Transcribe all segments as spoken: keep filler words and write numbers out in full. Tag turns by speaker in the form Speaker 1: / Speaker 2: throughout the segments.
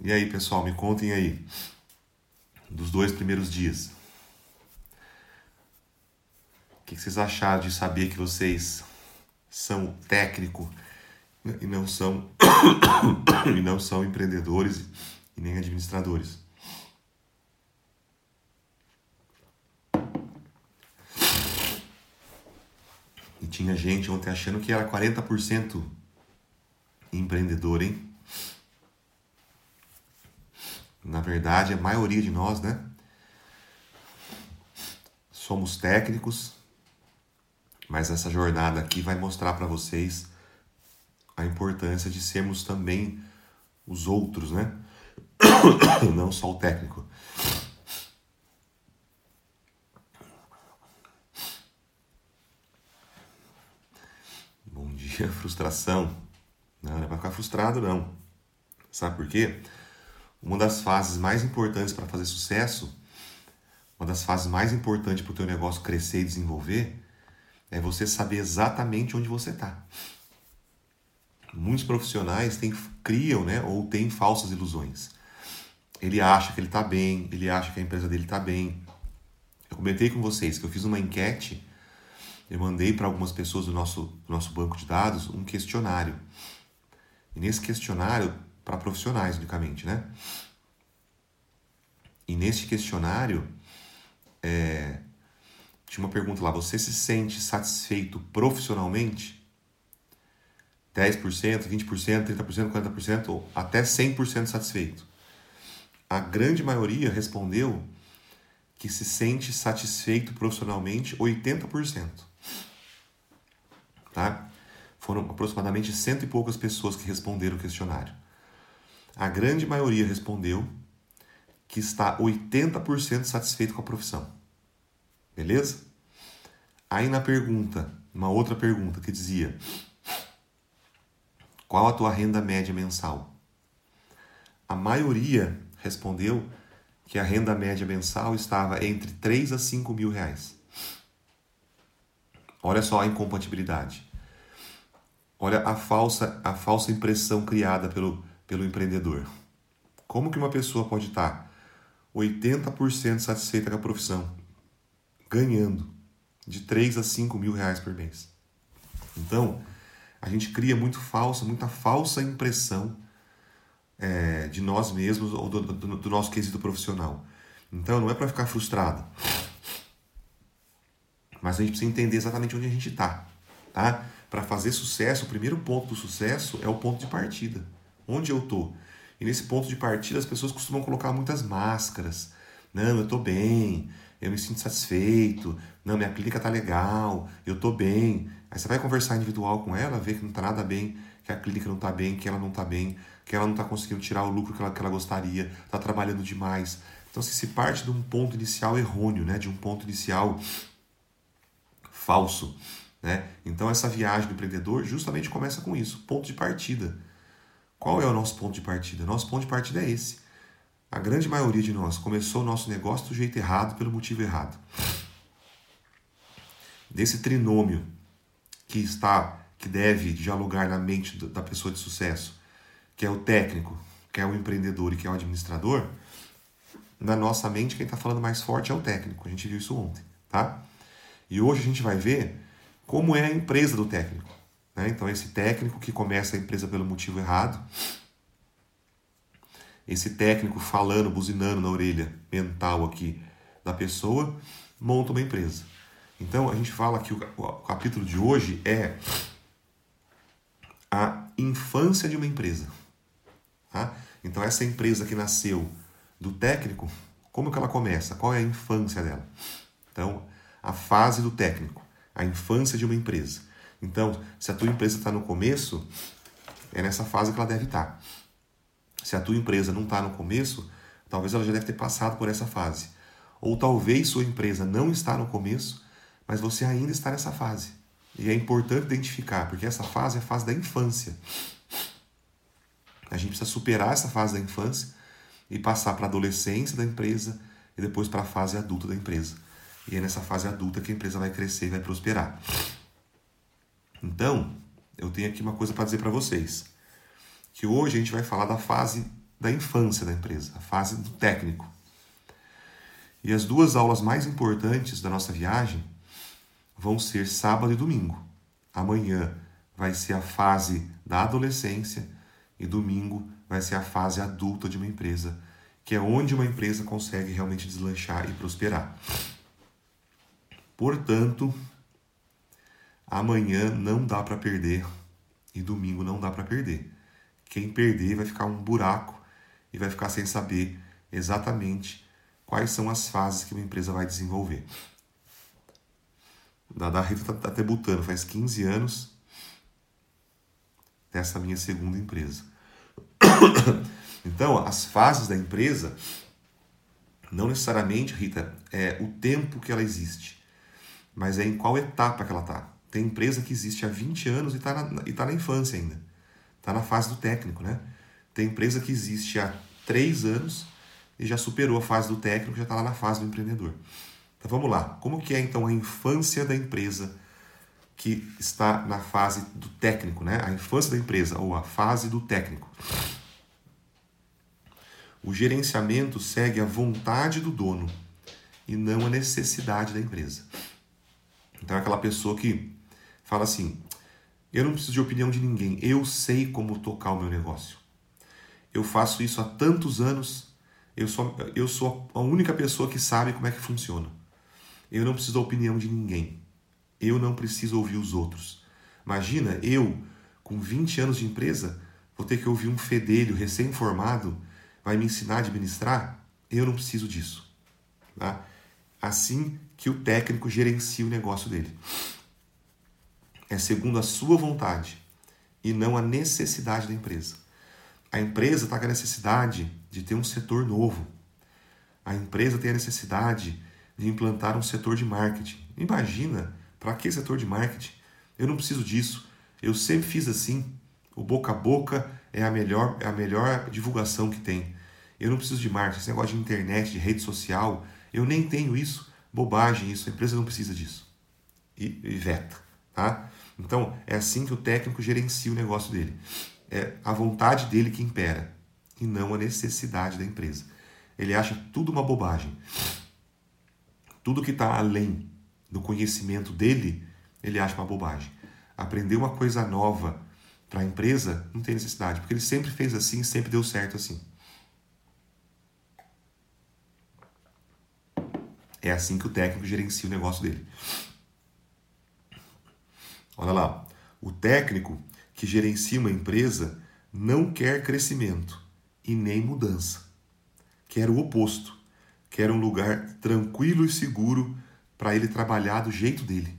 Speaker 1: E aí, pessoal, me contem aí, dos dois primeiros dias. O que vocês acharam de saber que vocês são técnico e não são, e não são empreendedores e nem administradores? E tinha gente ontem achando que era quarenta por cento empreendedor, hein? Na verdade, a maioria de nós, né? Somos técnicos, mas essa jornada aqui vai mostrar para vocês a importância de sermos também os outros, né? Não só o técnico. Bom dia, frustração. Não, não é para ficar frustrado, não. Sabe por quê? Uma das fases mais importantes para fazer sucesso, uma das fases mais importantes para o teu negócio crescer e desenvolver, é você saber exatamente onde você está. Muitos profissionais têm, criam, né, ou têm falsas ilusões. Ele acha que ele está bem, ele acha que a empresa dele está bem. Eu comentei com vocês que eu fiz uma enquete, eu mandei para algumas pessoas do nosso, do nosso banco de dados um questionário. E nesse questionário, para profissionais unicamente, né? E nesse questionário, é, tinha uma pergunta lá, você se sente satisfeito profissionalmente? dez por cento, vinte por cento, trinta por cento, quarenta por cento ou até cem por cento satisfeito. A grande maioria respondeu que se sente satisfeito profissionalmente oitenta por cento. Tá? Foram aproximadamente cento e poucas pessoas que responderam o questionário. A grande maioria respondeu que está oitenta por cento satisfeito com a profissão. Beleza? Aí na pergunta, uma outra pergunta que dizia: qual a tua renda média mensal? A maioria respondeu que a renda média mensal estava entre três a cinco mil reais. Olha só a incompatibilidade. Olha a falsa, a falsa impressão criada pelo, pelo empreendedor. Como que uma pessoa pode estar oitenta por cento satisfeita com a profissão, ganhando de três a cinco mil reais por mês? Então, a gente cria muito falsa, muita falsa impressão é, de nós mesmos ou do, do, do nosso quesito profissional. Então, não é para ficar frustrado, mas a gente precisa entender exatamente onde a gente está, tá? Para fazer sucesso, o primeiro ponto do sucesso é o ponto de partida. Onde eu estou? E nesse ponto de partida, as pessoas costumam colocar muitas máscaras. Não, eu estou bem, eu me sinto satisfeito, não, minha clínica está legal, eu estou bem. Aí você vai conversar individual com ela, vê que não está nada bem, que a clínica não está bem, que ela não está bem, que ela não está conseguindo tirar o lucro que ela, que ela gostaria, está trabalhando demais. Então, se se parte de um ponto inicial errôneo, né? De um ponto inicial falso, né? Então, essa viagem do empreendedor justamente começa com isso, ponto de partida. Qual é o nosso ponto de partida? Nosso ponto de partida é esse. A grande maioria de nós começou o nosso negócio do jeito errado, pelo motivo errado. Desse trinômio que está, que deve dialogar na mente da pessoa de sucesso, que é o técnico, que é o empreendedor e que é o administrador, na nossa mente quem está falando mais forte é o técnico. A gente viu isso ontem, tá? E hoje a gente vai ver como é a empresa do técnico. Né? Então, esse técnico que começa a empresa pelo motivo errado, esse técnico falando, buzinando na orelha mental aqui da pessoa, monta uma empresa. Então, a gente fala que o capítulo de hoje é a infância de uma empresa. Tá? Então, essa empresa que nasceu do técnico, como que ela começa? Qual é a infância dela? Então, a fase do técnico, a infância de uma empresa. Então, se a tua empresa está no começo, é nessa fase que ela deve estar. Se a tua empresa não está no começo, talvez ela já deve ter passado por essa fase. Ou talvez sua empresa não está no começo, mas você ainda está nessa fase. E é importante identificar, porque essa fase é a fase da infância. A gente precisa superar essa fase da infância e passar para a adolescência da empresa e depois para a fase adulta da empresa. E é nessa fase adulta que a empresa vai crescer e vai prosperar. Então, eu tenho aqui uma coisa para dizer para vocês. Que hoje a gente vai falar da fase da infância da empresa, a fase do técnico. E as duas aulas mais importantes da nossa viagem vão ser sábado e domingo. Amanhã vai ser a fase da adolescência e domingo vai ser a fase adulta de uma empresa, que é onde uma empresa consegue realmente deslanchar e prosperar. Portanto, amanhã não dá para perder e domingo não dá para perder. Quem perder vai ficar um buraco e vai ficar sem saber exatamente quais são as fases que uma empresa vai desenvolver. A da Rita está debutando faz quinze anos dessa minha segunda empresa. Então, as fases da empresa, não necessariamente, Rita, é o tempo que ela existe, mas é em qual etapa que ela está. Tem empresa que existe há vinte anos e está na, e tá na infância ainda. Está na fase do técnico, né? Tem empresa que existe há três anos e já superou a fase do técnico, já está lá na fase do empreendedor. Então vamos lá. Como que é então a infância da empresa que está na fase do técnico, né? A infância da empresa ou a fase do técnico. O gerenciamento segue a vontade do dono e não a necessidade da empresa. Então é aquela pessoa que fala assim: eu não preciso de opinião de ninguém, eu sei como tocar o meu negócio. Eu faço isso há tantos anos, eu sou, eu sou a única pessoa que sabe como é que funciona. Eu não preciso da opinião de ninguém. Eu não preciso ouvir os outros. Imagina, eu, com vinte anos de empresa, vou ter que ouvir um fedelho recém-formado, vai me ensinar a administrar? Eu não preciso disso. Tá? Assim que o técnico gerencia o negócio dele. É segundo a sua vontade e não a necessidade da empresa. A empresa está com a necessidade de ter um setor novo. A empresa tem a necessidade de implantar um setor de marketing. Imagina, para que setor de marketing? Eu não preciso disso. Eu sempre fiz assim. O boca a boca é a melhor, é a melhor divulgação que tem. Eu não preciso de marketing. Esse negócio de internet, de rede social, eu nem tenho isso. Bobagem isso. A empresa não precisa disso. E, e veta. Tá? Então, é assim que o técnico gerencia o negócio dele. É a vontade dele que impera e não a necessidade da empresa. Ele acha tudo uma bobagem. Tudo que está além do conhecimento dele, ele acha uma bobagem. Aprender uma coisa nova para a empresa não tem necessidade, porque ele sempre fez assim, sempre deu certo assim. É assim que o técnico gerencia o negócio dele. Olha lá, o técnico que gerencia uma empresa não quer crescimento e nem mudança. Quer o oposto. Quer um lugar tranquilo e seguro para ele trabalhar do jeito dele.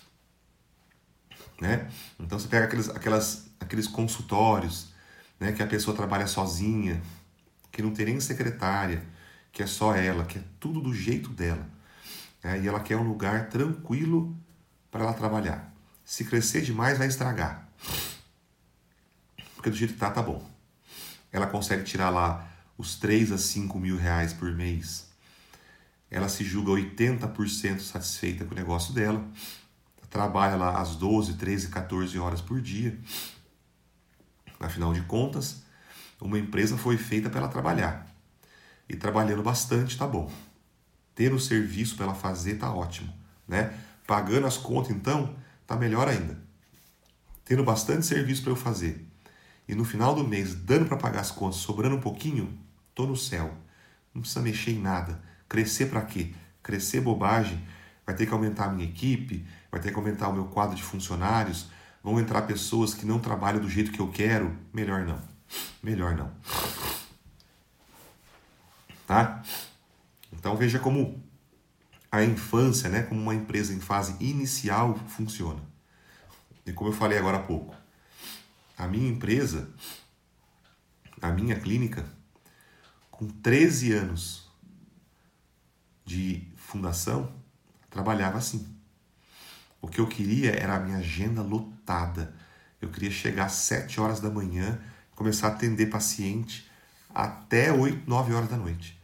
Speaker 1: Né? Então você pega aqueles, aquelas, aqueles consultórios, né, que a pessoa trabalha sozinha, que não tem nem secretária, que é só ela, que é tudo do jeito dela. Né? E ela quer um lugar tranquilo para ela trabalhar. Se crescer demais, vai estragar. Porque do jeito que tá, tá bom. Ela consegue tirar lá os três a cinco mil reais por mês. Ela se julga oitenta por cento satisfeita com o negócio dela. Trabalha lá às doze, treze, quatorze horas por dia. Afinal de contas, uma empresa foi feita para ela trabalhar. E trabalhando bastante, tá bom. Ter o serviço para ela fazer, tá ótimo. Né? Pagando as contas, então, tá melhor ainda. Tendo bastante serviço para eu fazer. E no final do mês, dando para pagar as contas, sobrando um pouquinho, tô no céu. Não precisa mexer em nada. Crescer para quê? Crescer bobagem. Vai ter que aumentar a minha equipe, vai ter que aumentar o meu quadro de funcionários, vão entrar pessoas que não trabalham do jeito que eu quero. Melhor não. Melhor não. Tá? Então veja como a infância, né, como uma empresa em fase inicial funciona. E como eu falei agora há pouco, a minha empresa, a minha clínica, com treze anos de fundação, trabalhava assim. O que eu queria era a minha agenda lotada. Eu queria chegar às sete horas da manhã, começar a atender paciente até oito, nove horas da noite.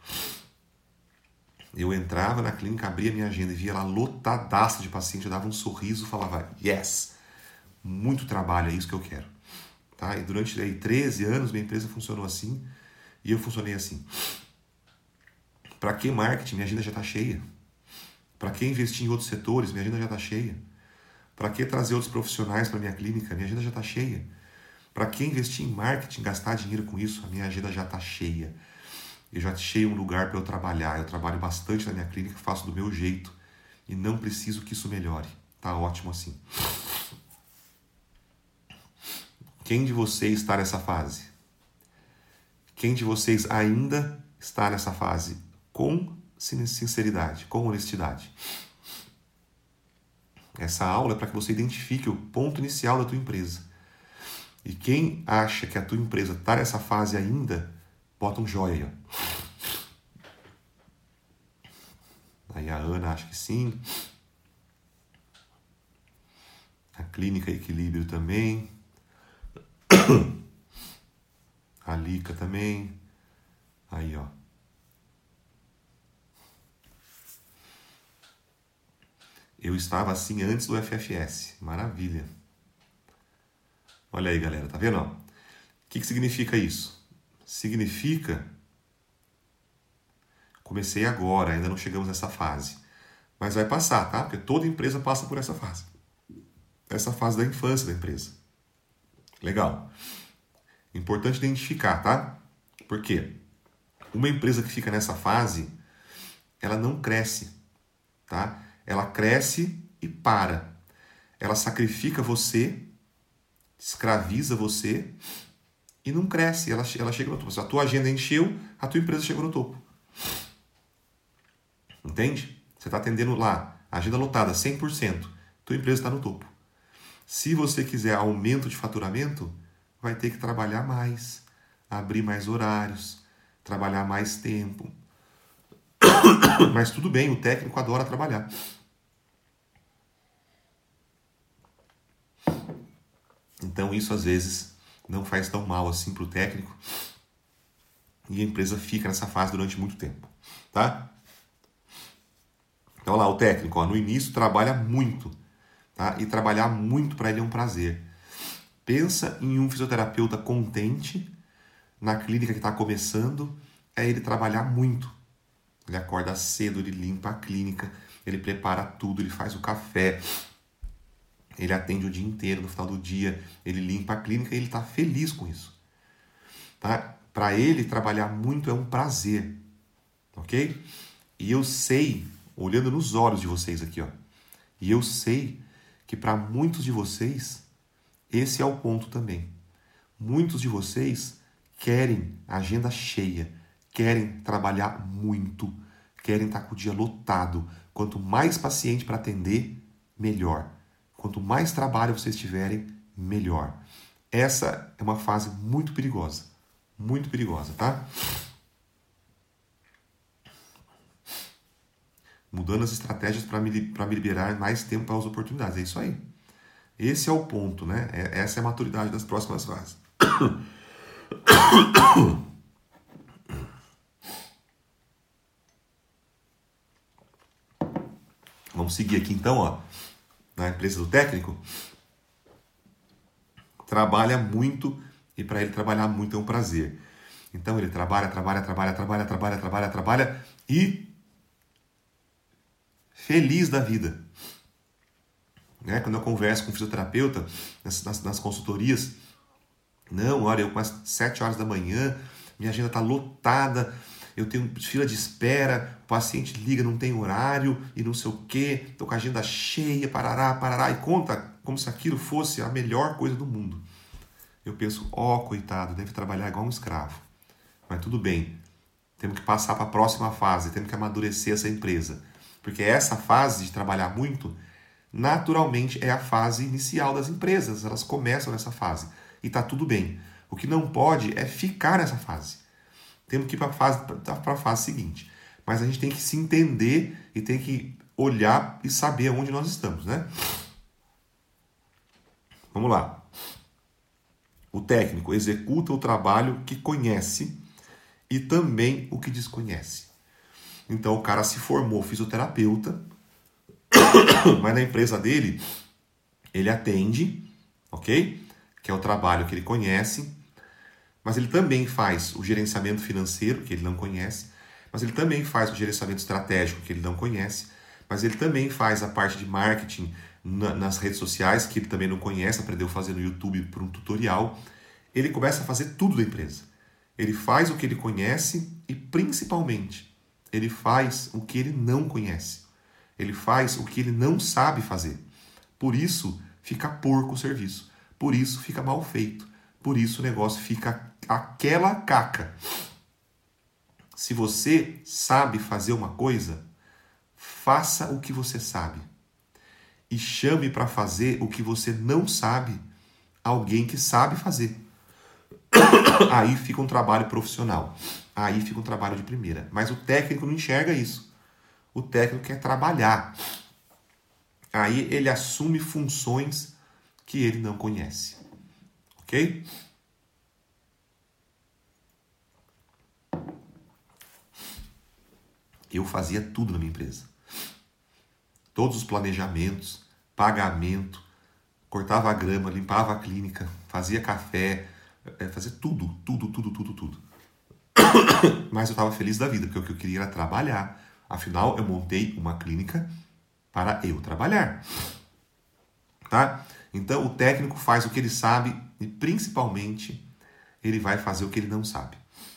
Speaker 1: Eu entrava na clínica, abria minha agenda e via lá lotadaça de paciente, eu dava um sorriso e falava, yes, muito trabalho, é isso que eu quero. Tá? E durante aí, treze anos, minha empresa funcionou assim. E eu funcionei assim. Para que marketing? Minha agenda já está cheia. Para que investir em outros setores? Minha agenda já está cheia. Para que trazer outros profissionais para minha clínica? Minha agenda já está cheia. Para que investir em marketing, gastar dinheiro com isso? A minha agenda já está cheia. Eu já achei um lugar para eu trabalhar. Eu trabalho bastante na minha clínica, faço do meu jeito e não preciso que isso melhore. Tá ótimo assim. Quem de vocês está nessa fase? Quem de vocês ainda está nessa fase? Com sinceridade, com honestidade. Essa aula é para que você identifique o ponto inicial da tua empresa. E quem acha que a tua empresa está nessa fase ainda, bota um joia aí. Ó. Aí a Ana acha que sim. A Clínica Equilíbrio também. A Lica também. Aí, ó. Eu estava assim antes do F F S. Maravilha. Olha aí, galera. Tá vendo? O que, que significa isso? Significa... Comecei agora, ainda não chegamos nessa fase. Mas vai passar, tá? Porque toda empresa passa por essa fase. Essa fase da infância da empresa. Legal. Importante identificar, tá? Por quê? Uma empresa que fica nessa fase, ela não cresce, tá? Ela cresce e para. Ela sacrifica você, escraviza você e não cresce. Ela, ela chega no topo. Se a tua agenda encheu, a tua empresa chegou no topo. Entende? Você está atendendo lá, agenda lotada, cem por cento. Tua empresa está no topo. Se você quiser aumento de faturamento, vai ter que trabalhar mais, abrir mais horários, trabalhar mais tempo. Mas tudo bem, o técnico adora trabalhar. Então isso às vezes não faz tão mal assim para o técnico e a empresa fica nessa fase durante muito tempo, tá? Então lá, o técnico, ó, no início trabalha muito, tá? E trabalhar muito para ele é um prazer. Pensa em um fisioterapeuta contente na clínica que está começando, é ele trabalhar muito. Ele acorda cedo, ele limpa a clínica, ele prepara tudo, ele faz o café, ele atende o dia inteiro, no final do dia, ele limpa a clínica e ele está feliz com isso. Tá? Para ele, trabalhar muito é um prazer, ok? E eu sei, olhando nos olhos de vocês aqui, ó, e eu sei que para muitos de vocês, esse é o ponto também. Muitos de vocês querem agenda cheia, querem trabalhar muito, querem estar com o dia lotado. Quanto mais paciente para atender, melhor. Quanto mais trabalho vocês tiverem, melhor. Essa é uma fase muito perigosa. Muito perigosa, tá? Mudando as estratégias para me, para me liberar mais tempo para as oportunidades. É isso aí. Esse é o ponto, né? Essa é a maturidade das próximas fases. Vamos seguir aqui então, ó. Na empresa do técnico. Trabalha muito e para ele trabalhar muito é um prazer. Então ele trabalha, trabalha, trabalha, trabalha, trabalha, trabalha, trabalha e feliz da vida. Né? Quando eu converso com um fisioterapeuta nas, nas, nas consultorias, não, olha, eu começo às sete horas da manhã, minha agenda está lotada, eu tenho fila de espera, o paciente liga, não tem horário e não sei o quê, estou com a agenda cheia, parará, parará, e conta como se aquilo fosse a melhor coisa do mundo. Eu penso, ó, oh, coitado, deve trabalhar igual um escravo. Mas tudo bem, temos que passar para a próxima fase, temos que amadurecer essa empresa. Porque essa fase de trabalhar muito, naturalmente, é a fase inicial das empresas. Elas começam nessa fase. E está tudo bem. O que não pode é ficar nessa fase. Temos que ir para a fase, para a fase seguinte. Mas a gente tem que se entender e tem que olhar e saber onde nós estamos, né? Vamos lá. O técnico executa o trabalho que conhece e também o que desconhece. Então o cara se formou fisioterapeuta, mas na empresa dele, ele atende, ok? Que é o trabalho que ele conhece, mas ele também faz o gerenciamento financeiro, que ele não conhece, mas ele também faz o gerenciamento estratégico, que ele não conhece, mas ele também faz a parte de marketing na, nas redes sociais, que ele também não conhece, aprendeu a fazer no YouTube por um tutorial. Ele começa a fazer tudo da empresa. Ele faz o que ele conhece e, principalmente, ele faz o que ele não conhece. Ele faz o que ele não sabe fazer. Por isso, fica porco o serviço. Por isso, fica mal feito. Por isso, o negócio fica aquela caca. Se você sabe fazer uma coisa, faça o que você sabe. E chame para fazer o que você não sabe alguém que sabe fazer. Aí fica um trabalho profissional. Aí fica um trabalho de primeira. Mas o técnico não enxerga isso. O técnico quer trabalhar. Aí ele assume funções que ele não conhece. Ok? Eu fazia tudo na minha empresa. Todos os planejamentos, pagamento, cortava a grama, limpava a clínica, fazia café, fazia tudo, tudo, tudo, tudo, tudo. Mas eu estava feliz da vida, porque o que eu queria era trabalhar. Afinal, eu montei uma clínica para eu trabalhar. Tá? Então, o técnico faz o que ele sabe e, principalmente, ele vai fazer o que ele não sabe.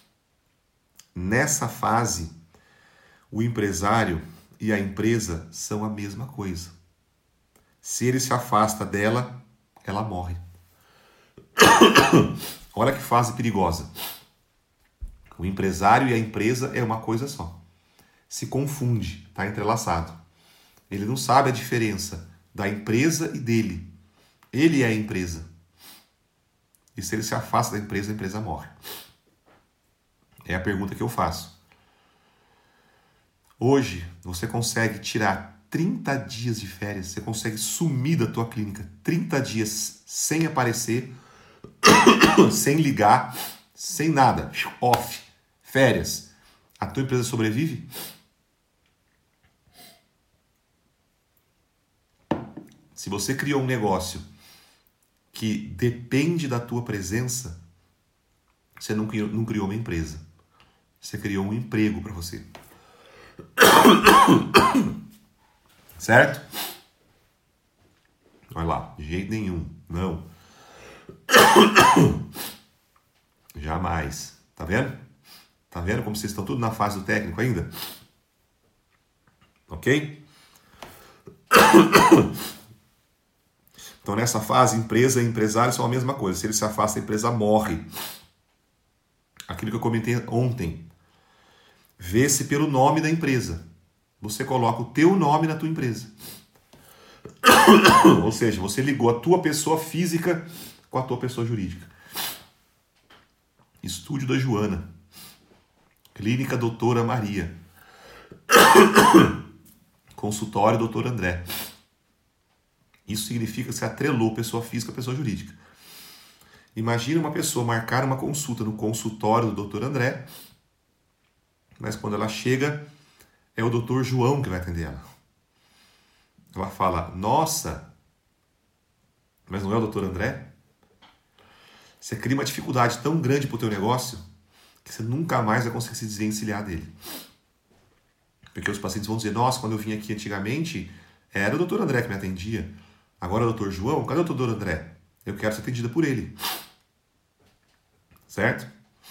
Speaker 1: Nessa fase, o empresário e a empresa são a mesma coisa. Se ele se afasta dela, ela morre. Olha que fase perigosa. O empresário e a empresa é uma coisa só. Se confunde, está entrelaçado. Ele não sabe a diferença da empresa e dele. Ele é a empresa. E se ele se afasta da empresa, a empresa morre. É a pergunta que eu faço. Hoje, você consegue tirar trinta dias de férias, você consegue sumir da tua clínica trinta dias sem aparecer, sem ligar, sem nada, off, férias. A tua empresa sobrevive? Se você criou um negócio que depende da tua presença, você não criou, não criou uma empresa. Você criou um emprego para você. Certo? Olha lá, de jeito nenhum. Não. Jamais. Tá vendo? Tá vendo como vocês estão tudo na fase do técnico ainda? Ok? Então, nessa fase, empresa e empresário são a mesma coisa. Se ele se afasta, a empresa morre. Aquilo que eu comentei ontem. Vê-se pelo nome da empresa. Você coloca o teu nome na tua empresa. Ou seja, você ligou a tua pessoa física com a tua pessoa jurídica. Estúdio da Joana. Clínica Doutora Maria. Consultório Doutor André. Isso significa que você atrelou pessoa física a pessoa jurídica. Imagina uma pessoa marcar uma consulta no consultório do doutor André, mas quando ela chega, é o doutor João que vai atender ela. Ela fala, nossa, mas não é o doutor André? Você cria uma dificuldade tão grande para o teu negócio que você nunca mais vai conseguir se desvencilhar dele. Porque os pacientes vão dizer, nossa, quando eu vim aqui antigamente, era o doutor André que me atendia. Agora é o doutor João, cadê o doutor André? Eu quero ser atendida por ele. Certo?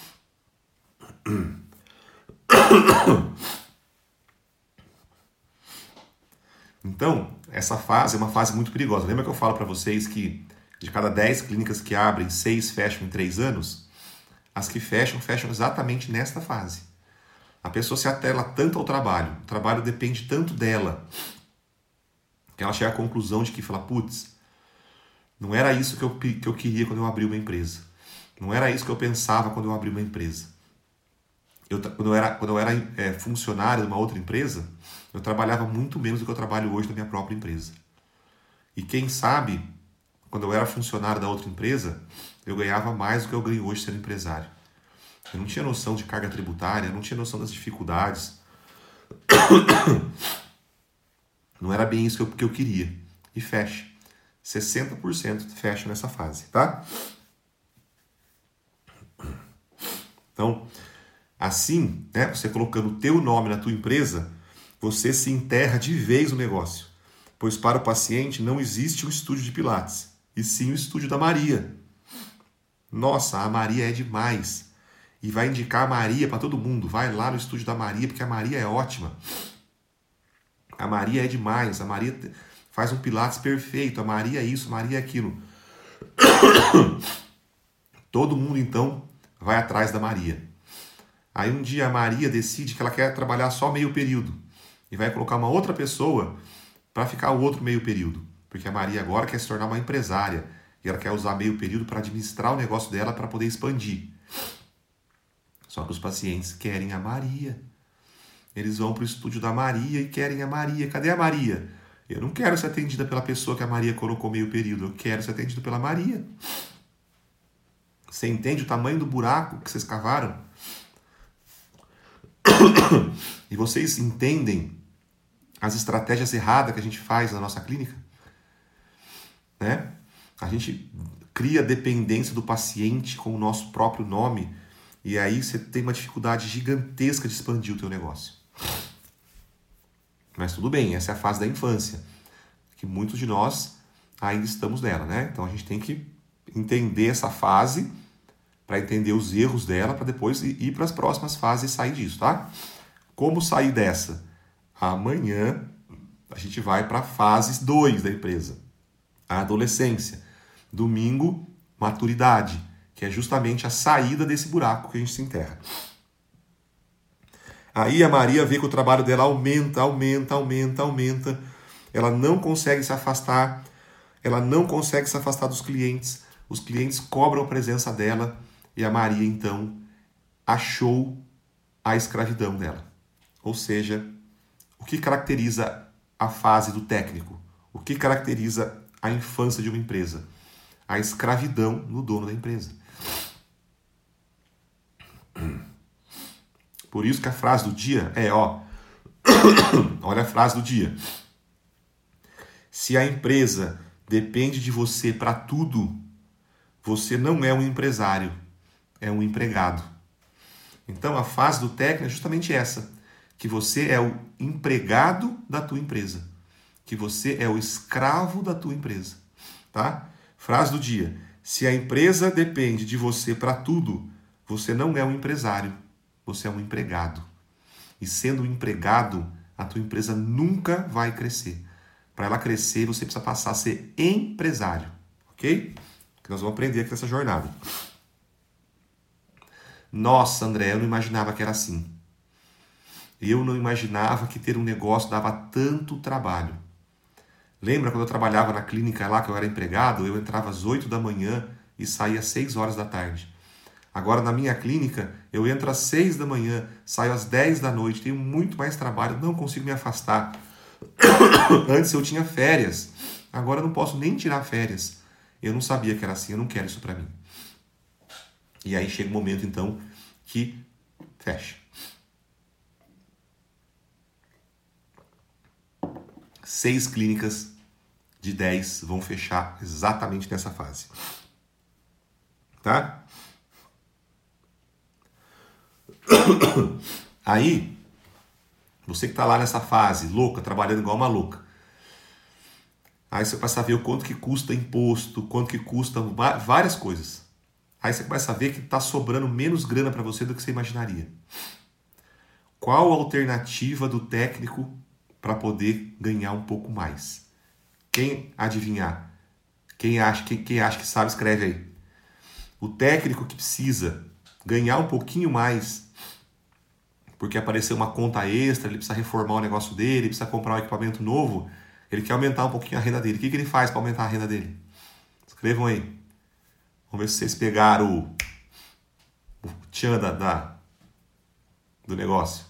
Speaker 1: Então, essa fase é uma fase muito perigosa. Lembra que eu falo para vocês que de cada dez clínicas que abrem, seis fecham em três anos? As que fecham, fecham exatamente nesta fase. A pessoa se atela tanto ao trabalho, o trabalho depende tanto dela, que ela chega à conclusão de que fala, putz, não era isso que eu, que eu queria quando eu abri uma empresa. Não era isso que eu pensava quando eu abri uma empresa. Eu, quando eu era, quando eu era é, funcionário de uma outra empresa, eu trabalhava muito menos do que eu trabalho hoje na minha própria empresa. E quem sabe, quando eu era funcionário da outra empresa, eu ganhava mais do que eu ganho hoje sendo empresário. Eu não tinha noção de carga tributária, eu não tinha noção das dificuldades. Não era bem isso que eu, que eu queria. E fecha. sessenta por cento fecha nessa fase, tá? Então, assim, né, você colocando o teu nome na tua empresa, você se enterra de vez o negócio. Pois para o paciente não existe o estúdio de Pilates, e sim o estúdio da Maria. Nossa, a Maria é demais. E vai indicar a Maria para todo mundo. Vai lá no estúdio da Maria, porque a Maria é ótima. A Maria é demais. A Maria faz um Pilates perfeito. A Maria é isso, a Maria é aquilo. Todo mundo, então, vai atrás da Maria. Aí um dia a Maria decide que ela quer trabalhar só meio período. E vai colocar uma outra pessoa para ficar o outro meio período. Porque a Maria agora quer se tornar uma empresária. E ela quer usar meio período para administrar o negócio dela para poder expandir. Só que os pacientes querem a Maria. Eles vão para o estúdio da Maria e querem a Maria. Cadê a Maria? Eu não quero ser atendida pela pessoa que a Maria colocou meio período. Eu quero ser atendido pela Maria. Você entende o tamanho do buraco que vocês cavaram? E vocês entendem as estratégias erradas que a gente faz na nossa clínica? Né? A gente cria dependência do paciente com o nosso próprio nome e aí você tem uma dificuldade gigantesca de expandir o teu negócio. Mas tudo bem, essa é a fase da infância, que muitos de nós ainda estamos nela, né? Então a gente tem que entender essa fase para entender os erros dela, para depois ir para as próximas fases e sair disso, tá? Como sair dessa? Amanhã a gente vai para a fase dois da empresa, a adolescência. Domingo, maturidade, que é justamente a saída desse buraco que a gente se enterra. Aí a Maria vê que o trabalho dela aumenta, aumenta, aumenta, aumenta. Ela não consegue se afastar, ela não consegue se afastar dos clientes. Os clientes cobram a presença dela e a Maria, então, achou a escravidão dela. Ou seja, o que caracteriza a fase do técnico? O que caracteriza a infância de uma empresa? A escravidão no dono da empresa. Por isso que a frase do dia é, ó, olha a frase do dia. Se a empresa depende de você para tudo, você não é um empresário, é um empregado. Então a fase do técnico é justamente essa, que você é o empregado da tua empresa, que você é o escravo da tua empresa, tá? Frase do dia. Se a empresa depende de você para tudo, você não é um empresário, você é um empregado. E sendo um empregado, a tua empresa nunca vai crescer. Para ela crescer, você precisa passar a ser empresário, ok? Que nós vamos aprender aqui nessa jornada. Nossa, André, eu não imaginava que era assim. Eu não imaginava que ter um negócio dava tanto trabalho. Lembra quando eu trabalhava na clínica lá, que eu era empregado? Eu entrava às oito da manhã e saía às seis horas da tarde. Agora, na minha clínica, eu entro às seis da manhã, saio às dez da noite, tenho muito mais trabalho, não consigo me afastar. Antes eu tinha férias, agora eu não posso nem tirar férias. Eu não sabia que era assim, eu não quero isso pra mim. E aí chega um momento, então, que fecha. Seis clínicas de dez vão fechar exatamente nessa fase. Tá? Aí, você que está lá nessa fase, louca, trabalhando igual uma louca. Aí você começa a ver o quanto que custa imposto, quanto que custa várias coisas. Aí você começa a ver que está sobrando menos grana para você do que você imaginaria. Qual a alternativa do técnico para poder ganhar um pouco mais? Quem adivinhar? Quem acha, quem, quem acha que sabe, escreve aí. O técnico que precisa ganhar um pouquinho mais, porque apareceu uma conta extra, ele precisa reformar o negócio dele, precisa comprar um equipamento novo, ele quer aumentar um pouquinho a renda dele. O que, que ele faz para aumentar a renda dele? Escrevam aí. Vamos ver se vocês pegaram o, o tchan da, da, do negócio.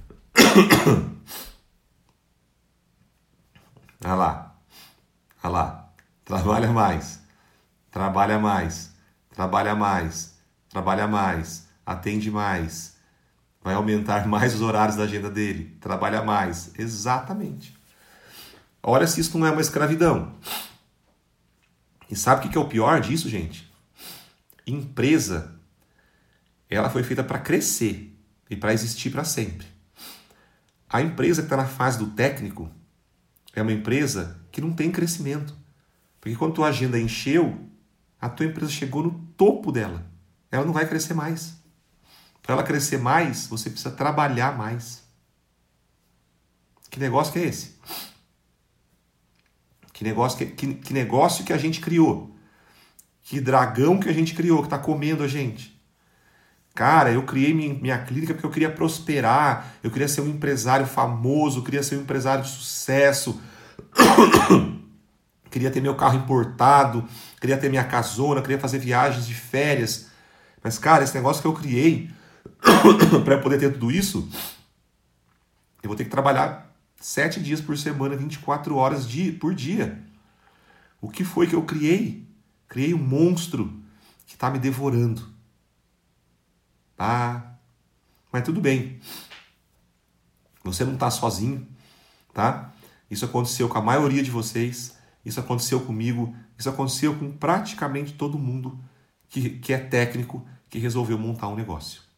Speaker 1: Olha lá. Olha lá. Trabalha mais. Trabalha mais. Trabalha mais. Trabalha mais. Atende mais. Vai aumentar mais os horários da agenda dele. Trabalha mais. Exatamente. Olha se isso não é uma escravidão. E sabe o que é o pior disso, gente? Empresa ela foi feita para crescer e para existir para sempre. A empresa que está na fase do técnico é uma empresa que não tem crescimento. Porque quando a tua agenda encheu, a tua empresa chegou no topo dela. Ela não vai crescer mais. Para ela crescer mais, você precisa trabalhar mais. Que negócio que é esse? Que negócio que, que, que negócio que a gente criou? Que dragão que a gente criou, que está comendo a gente? Cara, eu criei minha, minha clínica porque eu queria prosperar, eu queria ser um empresário famoso, eu queria ser um empresário de sucesso, queria ter meu carro importado, queria ter minha casona, queria fazer viagens de férias. Mas, cara, esse negócio que eu criei, para eu poder ter tudo isso, eu vou ter que trabalhar sete dias por semana, vinte e quatro horas por dia. O que foi que eu criei? Criei um monstro que está me devorando. Ah, mas tudo bem. Você não está sozinho, tá? Isso aconteceu com a maioria de vocês. Isso aconteceu comigo. Isso aconteceu com praticamente todo mundo que, que é técnico, que resolveu montar um negócio.